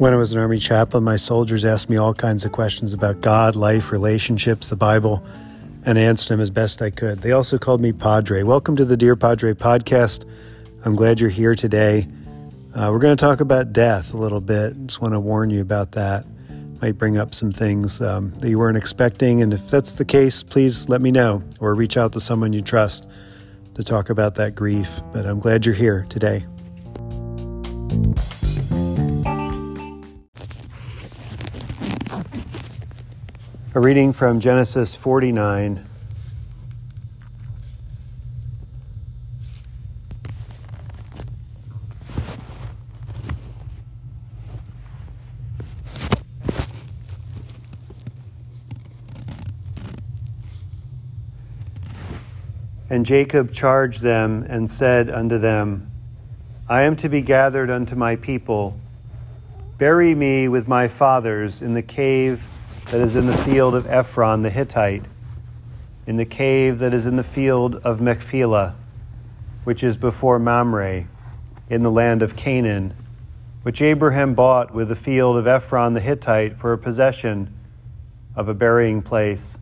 When I was an Army chaplain, my soldiers asked me all kinds of questions about God, life, relationships, the Bible, and I answered them as best I could. They also called me Padre. Welcome to the Dear Padre podcast. I'm glad you're here today. We're going to talk about death a little bit. Just want to warn you about that. Might bring up some things that you weren't expecting, and if that's the case, please let me know or reach out to someone you trust to talk about that grief. But I'm glad you're here today. A reading from Genesis 49. And Jacob charged them and said unto them, I am to be gathered unto my people. Bury me with my fathers in the cave that is in the field of Ephron the Hittite, in the cave that is in the field of Machpelah, which is before Mamre, in the land of Canaan, which Abraham bought with the field of Ephron the Hittite for a possession of a burying place.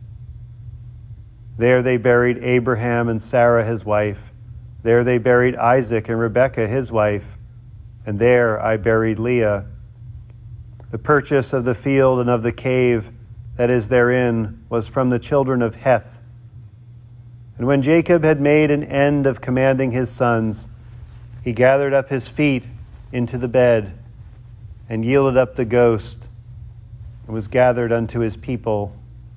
There they buried Abraham and Sarah his wife. There they buried Isaac and Rebekah his wife. And there I buried Leah. The purchase of the field and of the cave that is therein was from the children of Heth. And when Jacob had made an end of commanding his sons, he gathered up his feet into the bed and yielded up the ghost and was gathered unto his people.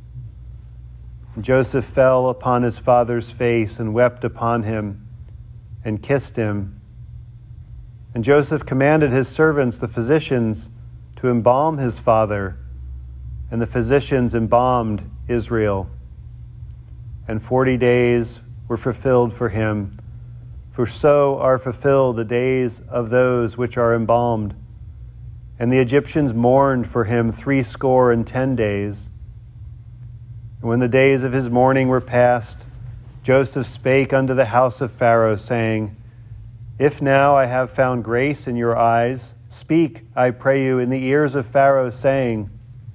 And Joseph fell upon his father's face and wept upon him and kissed him. And Joseph commanded his servants, the physicians, to embalm his father, and the physicians embalmed Israel. And 40 days were fulfilled for him, for so are fulfilled the days of those which are embalmed. And the Egyptians mourned for him 70 days. And when the days of his mourning were past, Joseph spake unto the house of Pharaoh, saying, If now I have found grace in your eyes, speak, I pray you, in the ears of Pharaoh, saying,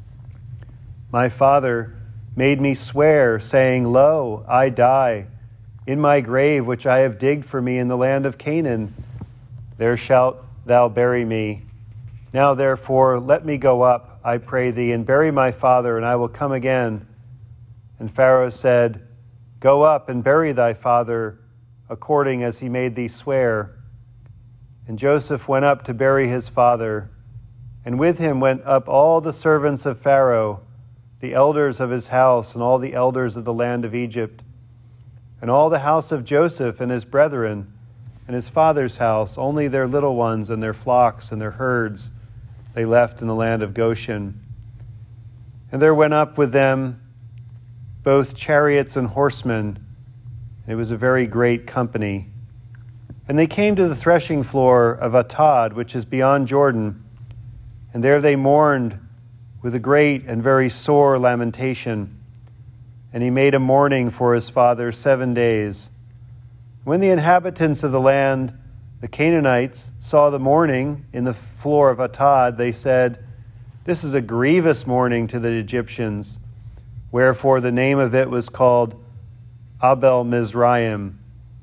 My father made me swear, saying, Lo, I die. In my grave which I have digged for me in the land of Canaan, there shalt thou bury me. Now therefore let me go up, I pray thee, and bury my father, and I will come again. And Pharaoh said, Go up and bury thy father, according as he made thee swear. And Joseph went up to bury his father, and with him went up all the servants of Pharaoh, the elders of his house, and all the elders of the land of Egypt, and all the house of Joseph and his brethren, and his father's house. Only their little ones and their flocks and their herds they left in the land of Goshen. And there went up with them both chariots and horsemen. It was a very great company. And they came to the threshing floor of Atad, which is beyond Jordan, and there they mourned with a great and very sore lamentation. And he made a mourning for his father 7 days. When the inhabitants of the land, the Canaanites, saw the mourning in the floor of Atad, they said, This is a grievous mourning to the Egyptians. Wherefore the name of it was called Abel Mizraim,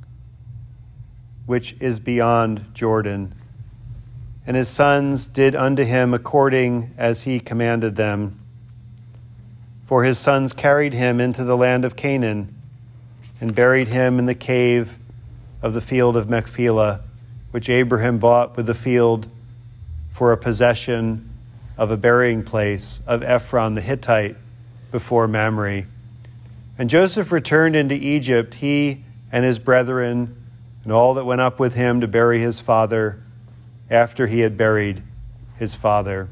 which is beyond Jordan. And his sons did unto him according as he commanded them. For his sons carried him into the land of Canaan and buried him in the cave of the field of Machpelah, which Abraham bought with the field for a possession of a burying place of Ephron the Hittite before Mamre. And Joseph returned into Egypt, he and his brethren, and all that went up with him to bury his father, after he had buried his father.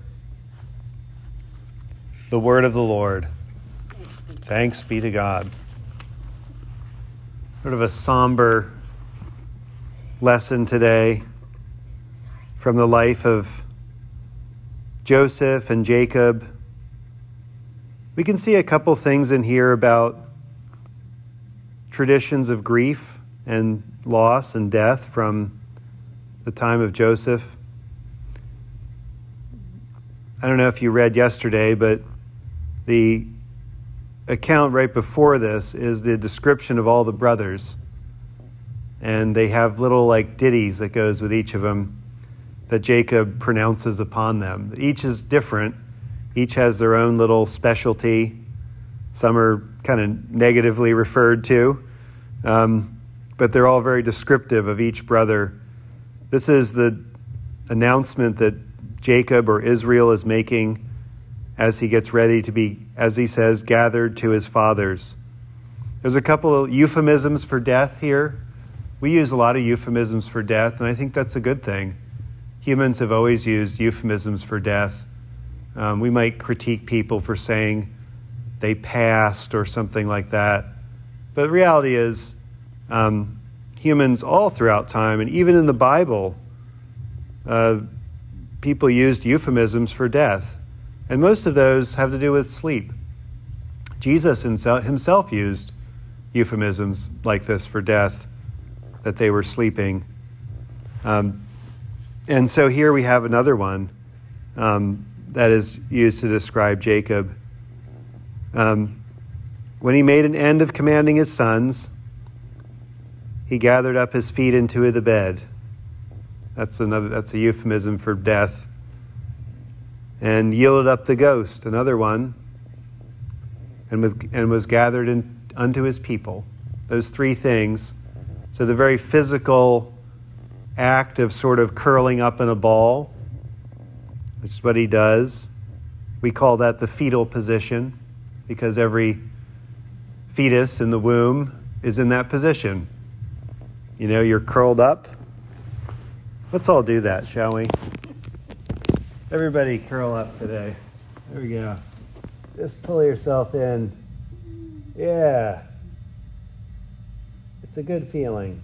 The word of the Lord. Thanks be to God. Sort of a somber lesson today from the life of Joseph and Jacob. We can see a couple things in here about traditions of grief and loss and death from the time of Joseph. I don't know if you read yesterday, but the account right before this is the description of all the brothers. And they have little like ditties that goes with each of them that Jacob pronounces upon them. Each is different. Each has their own little specialty. Some are kind of negatively referred to, but they're all very descriptive of each brother. This is the announcement that Jacob or Israel is making as he gets ready to be, as he says, gathered to his fathers. There's a couple of euphemisms for death here. We use a lot of euphemisms for death, and I think that's a good thing. Humans have always used euphemisms for death. We might critique people for saying they passed or something like that. But the reality is, humans all throughout time, and even in the Bible, people used euphemisms for death. And most of those have to do with sleep. Jesus himself used euphemisms like this for death, that they were sleeping. And so here we have another one that is used to describe Jacob. When he made an end of commanding his sons, he gathered up his feet into the bed. That's a euphemism for death. And yielded up the ghost, another one, and was gathered unto his people. Those three things. So the very physical act of sort of curling up in a ball, which is what he does. We call that the fetal position, because every fetus in the womb is in that position. You know, you're curled up. Let's all do that, shall we? Everybody curl up today. There we go. Just pull yourself in. Yeah. It's a good feeling.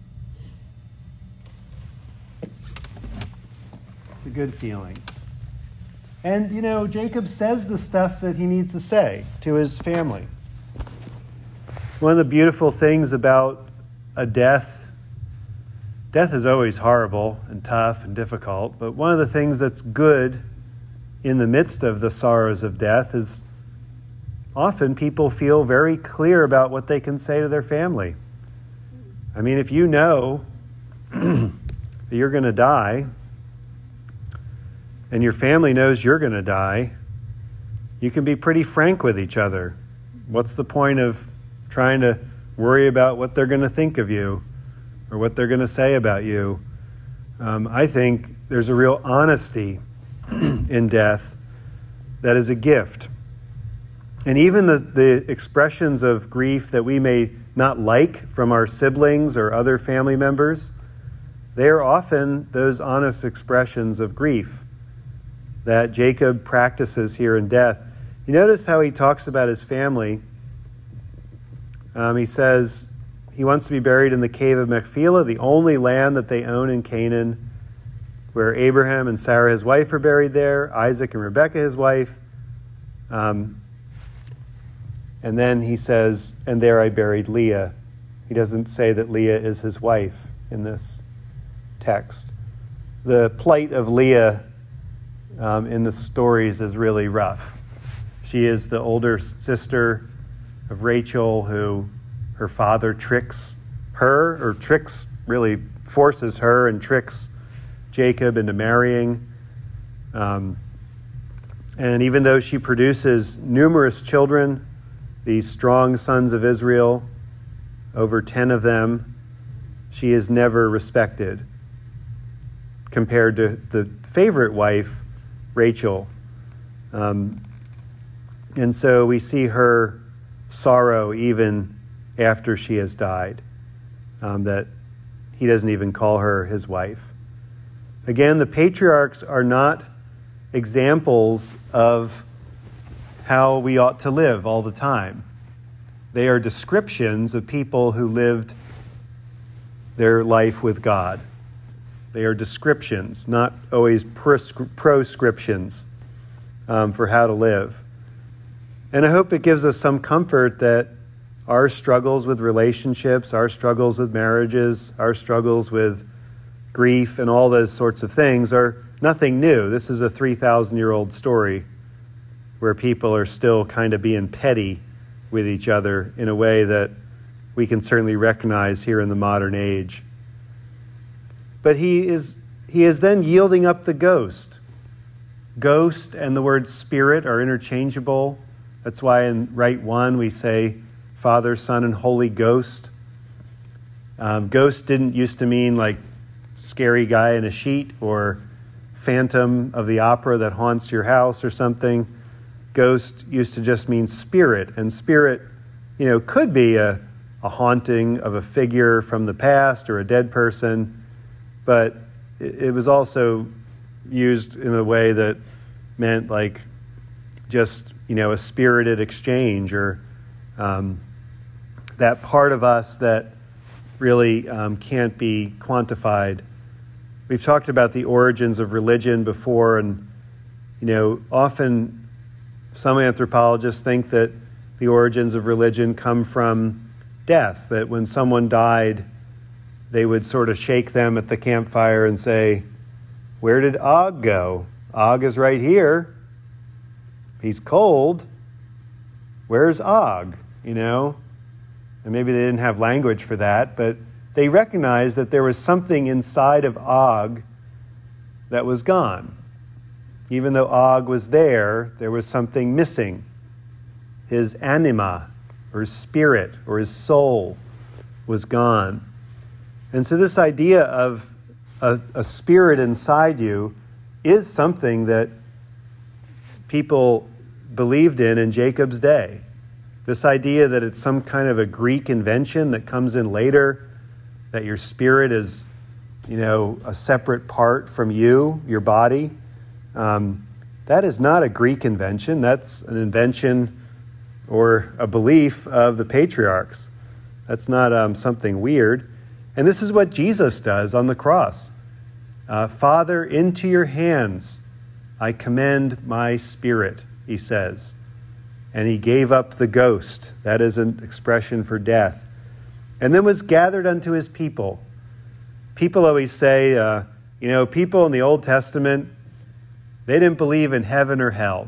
It's a good feeling. And, you know, Jacob says the stuff that he needs to say to his family. One of the beautiful things about a death is always horrible and tough and difficult, but one of the things that's good in the midst of the sorrows of death is often people feel very clear about what they can say to their family. I mean, if you know that you're going to die, and your family knows you're going to die, you can be pretty frank with each other. What's the point of trying to worry about what they're going to think of you or what they're going to say about you? I think there's a real honesty in death that is a gift. And even the expressions of grief that we may not like from our siblings or other family members, they are often those honest expressions of grief that Jacob practices here in death. You notice how he talks about his family. He says he wants to be buried in the cave of Machpelah, the only land that they own in Canaan, where Abraham and Sarah, his wife, are buried there, Isaac and Rebekah, his wife. And then he says, and there I buried Leah. He doesn't say that Leah is his wife in this text. The plight of Leah in the stories is really rough. She is the older sister of Rachel, who her father tricks her, or really forces her and tricks Jacob into marrying. And even though she produces numerous children, these strong sons of Israel, over 10 of them, she is never respected compared to the favorite wife, Rachel. And so we see her sorrow even after she has died, that he doesn't even call her his wife. Again, the patriarchs are not examples of how we ought to live all the time. They are descriptions of people who lived their life with God. They are descriptions, not always proscriptions for how to live. And I hope it gives us some comfort that our struggles with relationships, our struggles with marriages, our struggles with grief, and all those sorts of things are nothing new. This is a 3,000-year-old story where people are still kind of being petty with each other in a way that we can certainly recognize here in the modern age. But he is then yielding up the ghost. Ghost and the word spirit are interchangeable. That's why in Rite One we say Father, Son, and Holy Ghost. Ghost didn't used to mean like scary guy in a sheet or phantom of the opera that haunts your house or something. Ghost used to just mean spirit, and spirit, could be a haunting of a figure from the past or a dead person, but it was also used in a way that meant like just, a spirited exchange or that part of us that really can't be quantified. We've talked about the origins of religion before, and, often some anthropologists think that the origins of religion come from death, that when someone died, they would sort of shake them at the campfire and say, "Where did Og go? Og is right here. He's cold. Where's Og?" And maybe they didn't have language for that, but they recognized that there was something inside of Og that was gone. Even though Og was there was something missing. His anima, or his spirit, or his soul was gone. And so this idea of a spirit inside you is something that people believed in Jacob's day. This idea that it's some kind of a Greek invention that comes in later, that your spirit is, a separate part from you, your body. That is not a Greek invention. That's an invention or a belief of the patriarchs. That's not something weird. And this is what Jesus does on the cross. Father, into your hands I commend my spirit, he says. And he gave up the ghost. That is an expression for death. And then was gathered unto his people. People always say, people in the Old Testament, they didn't believe in heaven or hell.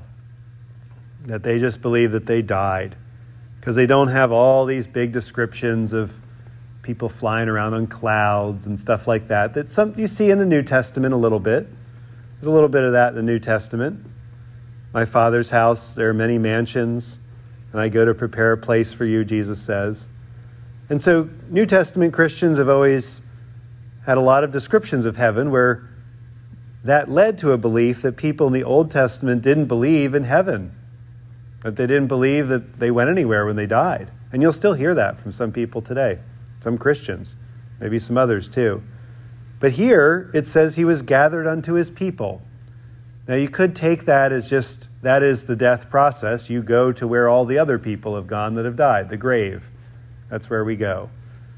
That they just believed that they died. Because they don't have all these big descriptions of people flying around on clouds and stuff like that. That some you see in the New Testament a little bit. There's a little bit of that in the New Testament. My Father's house, there are many mansions, and I go to prepare a place for you, Jesus says. And so New Testament Christians have always had a lot of descriptions of heaven where that led to a belief that people in the Old Testament didn't believe in heaven, that they didn't believe that they went anywhere when they died. And you'll still hear that from some people today, some Christians, maybe some others too. But here it says he was gathered unto his people. Now you could take that as just, that is the death process. You go to where all the other people have gone that have died, the grave. That's where we go.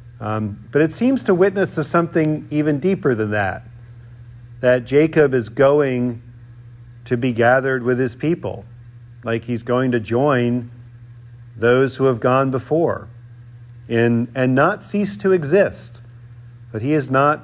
But it seems to witness to something even deeper than that Jacob is going to be gathered with his people, like he's going to join those who have gone before and not cease to exist. But he is not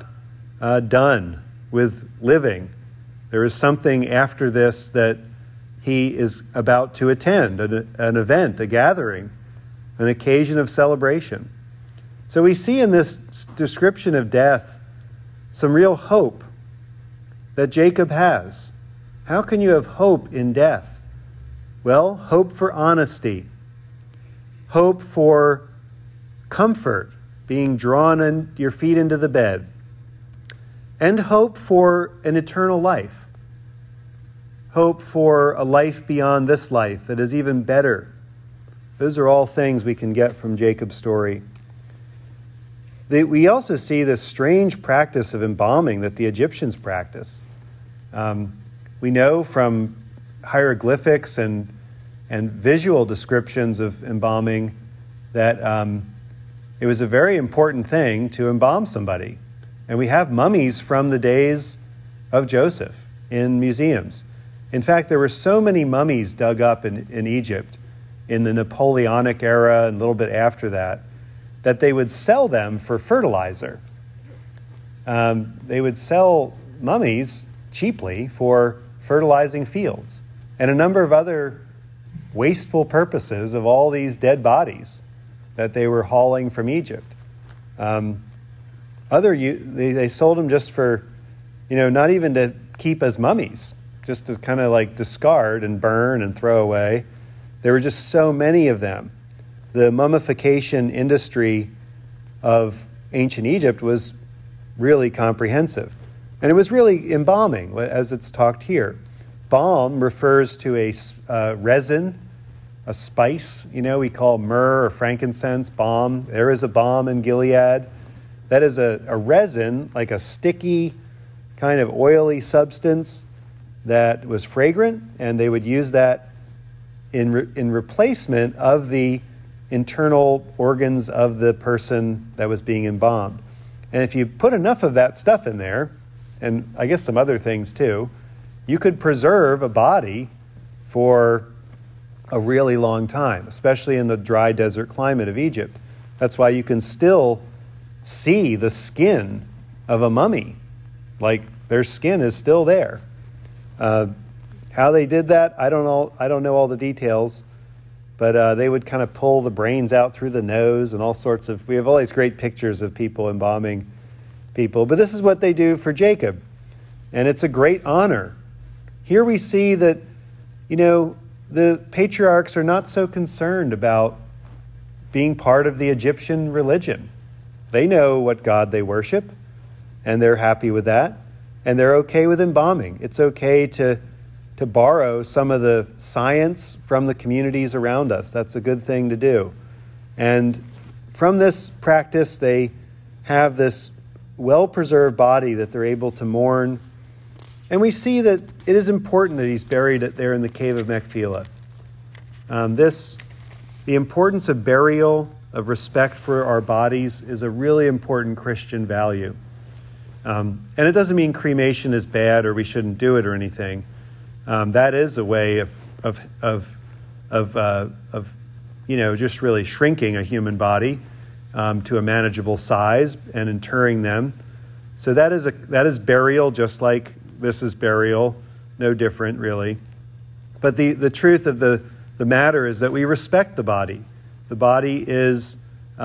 done with living. There is something after this that he is about to attend, an event, a gathering, an occasion of celebration. So we see in this description of death some real hope that Jacob has. How can you have hope in death? Well, hope for honesty, hope for comfort, being drawn in your feet into the bed, and hope for an eternal life, hope for a life beyond this life that is even better. Those are all things we can get from Jacob's story. We also see this strange practice of embalming that the Egyptians practice. We know from hieroglyphics and visual descriptions of embalming that it was a very important thing to embalm somebody. And we have mummies from the days of Joseph in museums. In fact, there were so many mummies dug up in Egypt in the Napoleonic era and a little bit after that, that they would sell them for fertilizer. they would sell mummies cheaply for fertilizing fields and a number of other wasteful purposes of all these dead bodies that they were hauling from Egypt. They sold them just for, not even to keep as mummies, just to kind of like discard and burn and throw away. There were just so many of them. The mummification industry of ancient Egypt was really comprehensive. And it was really embalming, as it's talked here. Balm refers to a resin, a spice, we call myrrh or frankincense, balm. There is a balm in Gilead. That is a resin, like a sticky, kind of oily substance that was fragrant, and they would use that in replacement of the internal organs of the person that was being embalmed. And if you put enough of that stuff in there, and I guess some other things too, you could preserve a body for a really long time, especially in the dry desert climate of Egypt. That's why you can still see the skin of a mummy. Like, their skin is still there. How they did that, I don't know all the details, but they would kind of pull the brains out through the nose and all sorts of... We have all these great pictures of people embalming people, but this is what they do for Jacob, and it's a great honor. Here we see that, the patriarchs are not so concerned about being part of the Egyptian religion. They know what God they worship, and they're happy with that, and they're okay with embalming. It's okay to borrow some of the science from the communities around us. That's a good thing to do. And from this practice, they have this well-preserved body that they're able to mourn. And we see that it is important that he's buried there in the cave of Machpelah. The importance of burial, of respect for our bodies, is a really important Christian value. And it doesn't mean cremation is bad or we shouldn't do it or anything. That is a way of just really shrinking a human body to a manageable size and interring them. So that is burial, just like this is burial, no different really. But the truth of the matter is that we respect the body. The body is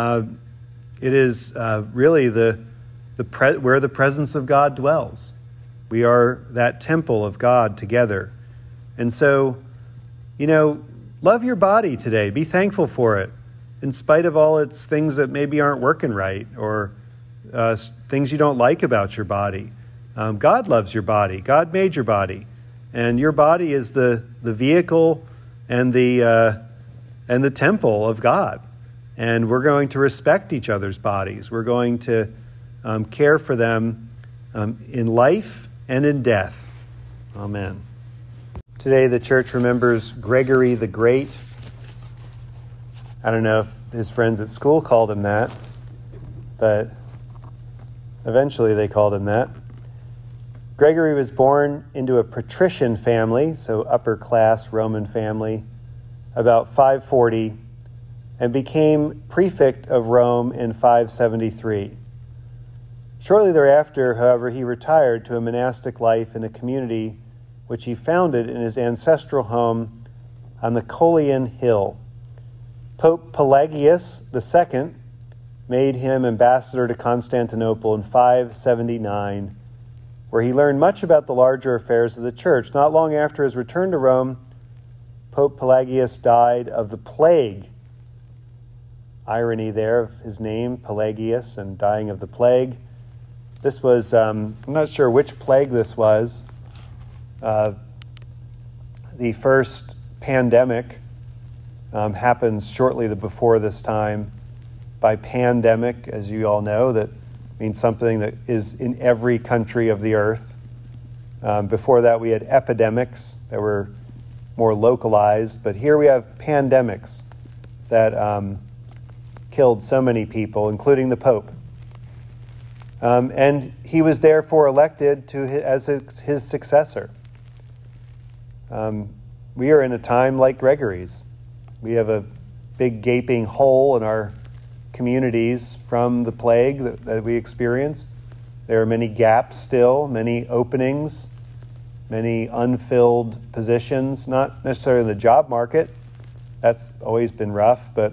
really where the presence of God dwells. We are that temple of God together. And so, love your body today. Be thankful for it, in spite of all its things that maybe aren't working right or things you don't like about your body. God loves your body. God made your body. And your body is the vehicle and the temple of God. And we're going to respect each other's bodies. We're going to care for them in life and in death. Amen. Today the church remembers Gregory the Great. I don't know if his friends at school called him that, but eventually they called him that. Gregory was born into a patrician family, so upper class Roman family, about 540, and became prefect of Rome in 573. Shortly thereafter, however, he retired to a monastic life in a community which he founded in his ancestral home on the Coelian Hill. Pope Pelagius II made him ambassador to Constantinople in 579, where he learned much about the larger affairs of the church. Not long after his return to Rome, Pope Pelagius died of the plague. Irony there of his name, Pelagius, and dying of the plague. This was, I'm not sure which plague this was. The first pandemic happens shortly before this time. By pandemic, as you all know, that means something that is in every country of the earth. Before that, we had epidemics that were more localized, but here we have pandemics that killed so many people, including the Pope. And he was therefore elected as his successor. We are in a time like Gregory's. We have a big gaping hole in our communities from the plague that we experienced. There are many gaps still, many openings, many unfilled positions, not necessarily in the job market. That's always been rough, but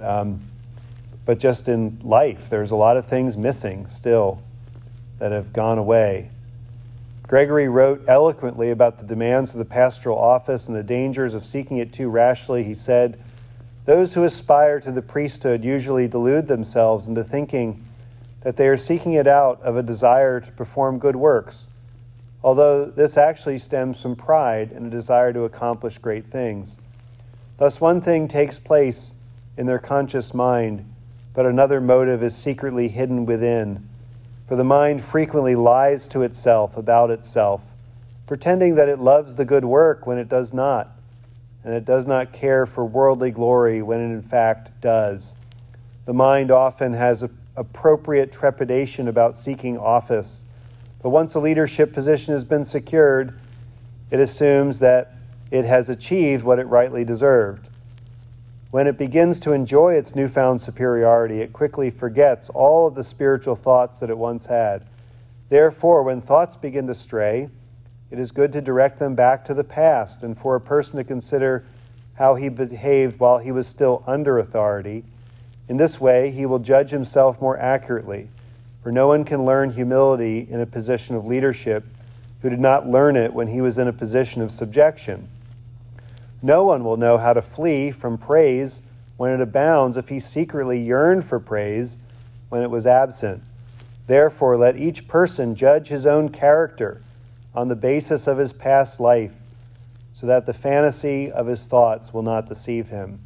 just in life, there's a lot of things missing still that have gone away. Gregory wrote eloquently about the demands of the pastoral office and the dangers of seeking it too rashly. He said, "Those who aspire to the priesthood usually delude themselves into thinking that they are seeking it out of a desire to perform good works, although this actually stems from pride and a desire to accomplish great things. Thus one thing takes place in their conscious mind, but another motive is secretly hidden within. For the mind frequently lies to itself about itself, pretending that it loves the good work when it does not, and it does not care for worldly glory when it in fact does. The mind often has appropriate trepidation about seeking office, but once a leadership position has been secured, it assumes that it has achieved what it rightly deserved. When it begins to enjoy its newfound superiority, it quickly forgets all of the spiritual thoughts that it once had. Therefore, when thoughts begin to stray, it is good to direct them back to the past and for a person to consider how he behaved while he was still under authority. In this way, he will judge himself more accurately, for no one can learn humility in a position of leadership who did not learn it when he was in a position of subjection. No one will know how to flee from praise when it abounds if he secretly yearned for praise when it was absent. Therefore, let each person judge his own character on the basis of his past life, so that the fantasy of his thoughts will not deceive him."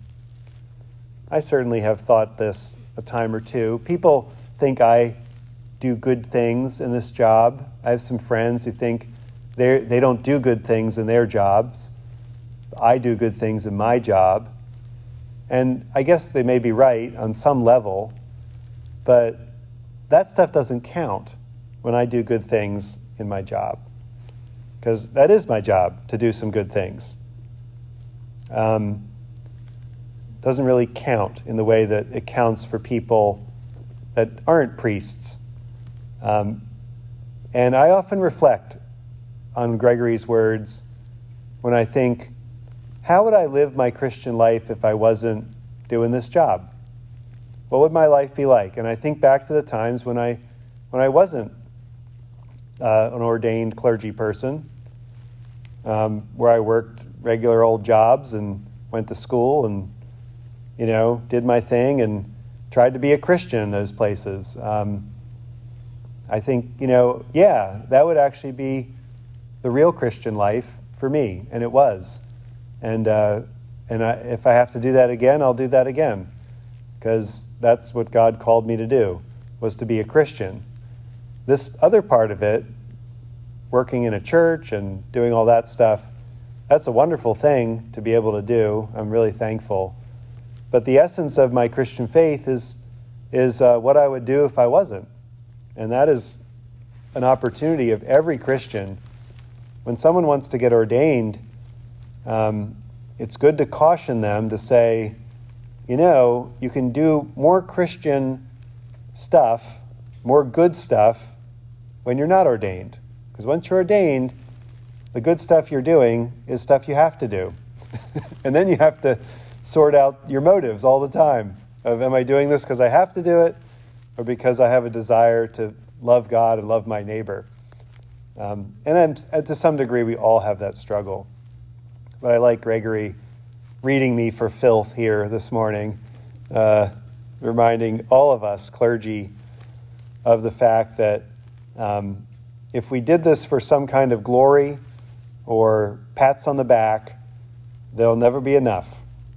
I certainly have thought this a time or two. People think I do good things in this job. I have some friends who think they don't do good things in their jobs. I do good things in my job. And I guess they may be right on some level, but that stuff doesn't count when I do good things in my job, because that is my job to do some good things. Doesn't really count in the way that it counts for people that aren't priests. And I often reflect on Gregory's words when I think, how would I live my Christian life if I wasn't doing this job? What would my life be like? And I think back to the times when I wasn't an ordained clergy person, where I worked regular old jobs and went to school and did my thing and tried to be a Christian in those places. I think, that would actually be the real Christian life for me, and it was. And if I have to do that again, I'll do that again, because that's what God called me to do, was to be a Christian. This other part of it, working in a church and doing all that stuff, that's a wonderful thing to be able to do. I'm really thankful. But the essence of my Christian faith is what I would do if I wasn't. And that is an opportunity of every Christian. When someone wants to get ordained, it's good to caution them to say, you can do more Christian stuff, more good stuff, when you're not ordained. Because once you're ordained, the good stuff you're doing is stuff you have to do. And then you have to sort out your motives all the time of, am I doing this because I have to do it, or because I have a desire to love God and love my neighbor? And to some degree, we all have that struggle. But I like Gregory reading me for filth here this morning, reminding all of us clergy of the fact that if we did this for some kind of glory or pats on the back, there'll never be enough.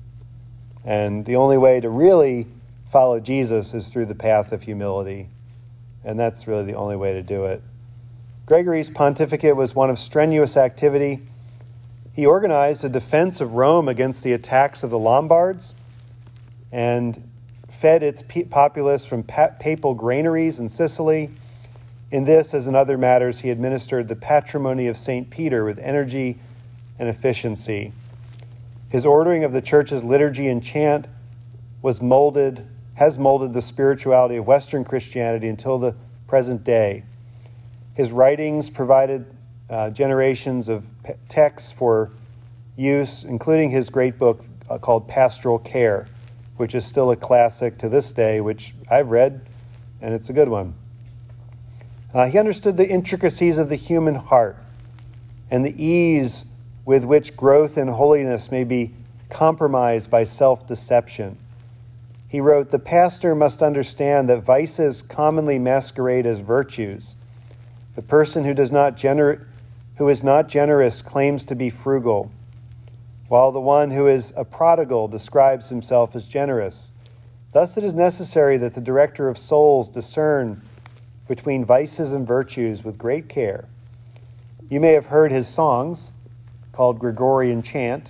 And the only way to really follow Jesus is through the path of humility. And that's really the only way to do it. Gregory's pontificate was one of strenuous activity. He organized a defense of Rome against the attacks of the Lombards and fed its populace from papal granaries in Sicily. In this, as in other matters, he administered the patrimony of St. Peter with energy and efficiency. His ordering of the church's liturgy and chant has molded the spirituality of Western Christianity until the present day. His writings provided generations of texts for use, including his great book called Pastoral Care, which is still a classic to this day, which I've read, and it's a good one. He understood the intricacies of the human heart and the ease with which growth in holiness may be compromised by self-deception. He wrote, "The pastor must understand that vices commonly masquerade as virtues. The person who is not generous claims to be frugal, while the one who is a prodigal describes himself as generous. Thus it is necessary that the director of souls discern between vices and virtues with great care." You may have heard his songs called Gregorian Chant.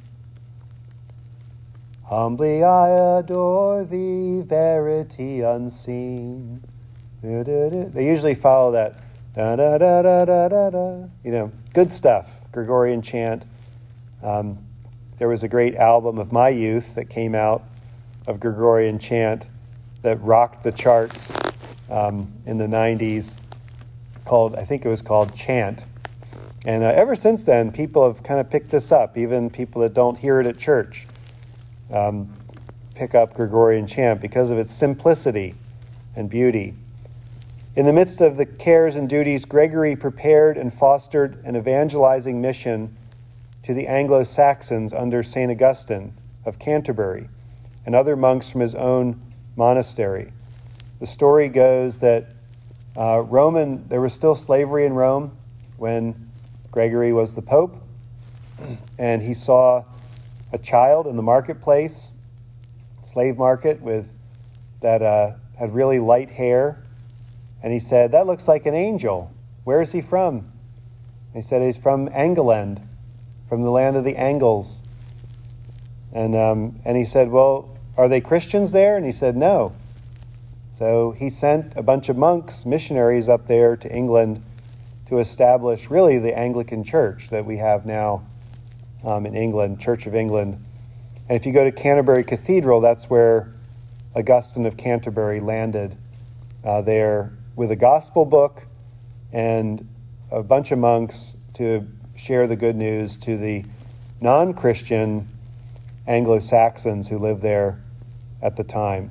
Humbly I adore thee, verity unseen. They usually follow that. Da, da, da, da, da, da, da. Good stuff, Gregorian Chant. There was a great album of my youth that came out of Gregorian Chant that rocked the charts in the 90s. I think it was called Chant. And ever since then, people have kind of picked this up. Even people that don't hear it at church pick up Gregorian Chant because of its simplicity and beauty. In the midst of the cares and duties, Gregory prepared and fostered an evangelizing mission to the Anglo-Saxons under St. Augustine of Canterbury and other monks from his own monastery. The story goes that there was still slavery in Rome when Gregory was the Pope, and he saw a child in the marketplace, slave market, that had really light hair, and he said, "That looks like an angel. Where is he from?" And he said, "He's from Angleland, from the land of the Angles." And he said, "Well, are they Christians there?" And he said, "No." So he sent a bunch of monks, missionaries up there to England to establish really the Anglican Church that we have now in England, Church of England. And if you go to Canterbury Cathedral, that's where Augustine of Canterbury landed there with a gospel book and a bunch of monks to share the good news to the non-Christian Anglo-Saxons who lived there at the time.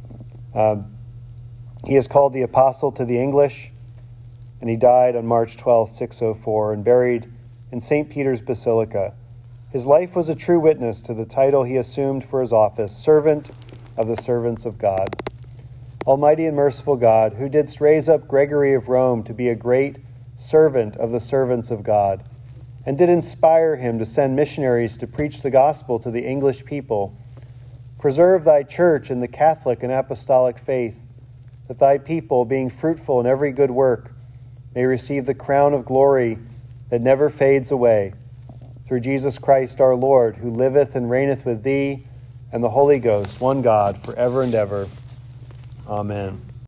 He is called the Apostle to the English, and he died on March 12, 604, and buried in St. Peter's Basilica. His life was a true witness to the title he assumed for his office, Servant of the Servants of God. Almighty and merciful God, who didst raise up Gregory of Rome to be a great servant of the servants of God, and did inspire him to send missionaries to preach the gospel to the English people, preserve thy church in the Catholic and apostolic faith, that thy people, being fruitful in every good work, may receive the crown of glory that never fades away. Through Jesus Christ our Lord, who liveth and reigneth with thee and the Holy Ghost, one God, forever and ever. Amen.